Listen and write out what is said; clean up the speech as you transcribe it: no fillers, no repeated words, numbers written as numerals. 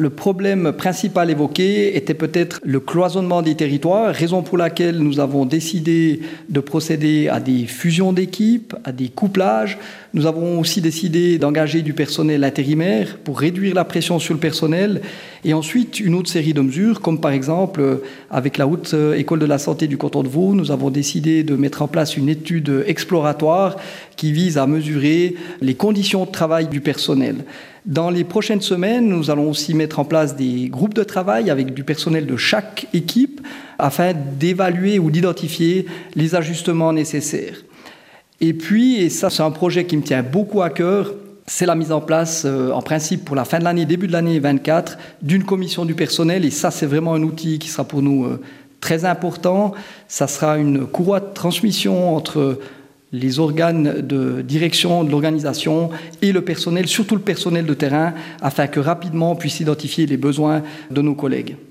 Le problème principal évoqué était peut-être le cloisonnement des territoires, raison pour laquelle nous avons décidé de procéder à des fusions d'équipes, à des couplages. Nous avons aussi décidé d'engager du personnel intérimaire pour réduire la pression sur le personnel. Et ensuite, une autre série de mesures, comme par exemple, avec la Haute École de la Santé du canton de Vaud, nous avons décidé de mettre en place une étude exploratoire qui vise à mesurer les conditions de travail du personnel. Dans les prochaines semaines, nous allons aussi mettre en place des groupes de travail avec du personnel de chaque équipe afin d'évaluer ou d'identifier les ajustements nécessaires. Et puis, et ça c'est un projet qui me tient beaucoup à cœur, c'est la mise en place, en principe pour la fin de l'année, début de l'année 24, d'une commission du personnel. Et ça, c'est vraiment un outil qui sera pour nous très important. Ça sera une courroie de transmission entre les organes de direction de l'organisation et le personnel, surtout le personnel de terrain, afin que rapidement on puisse identifier les besoins de nos collègues.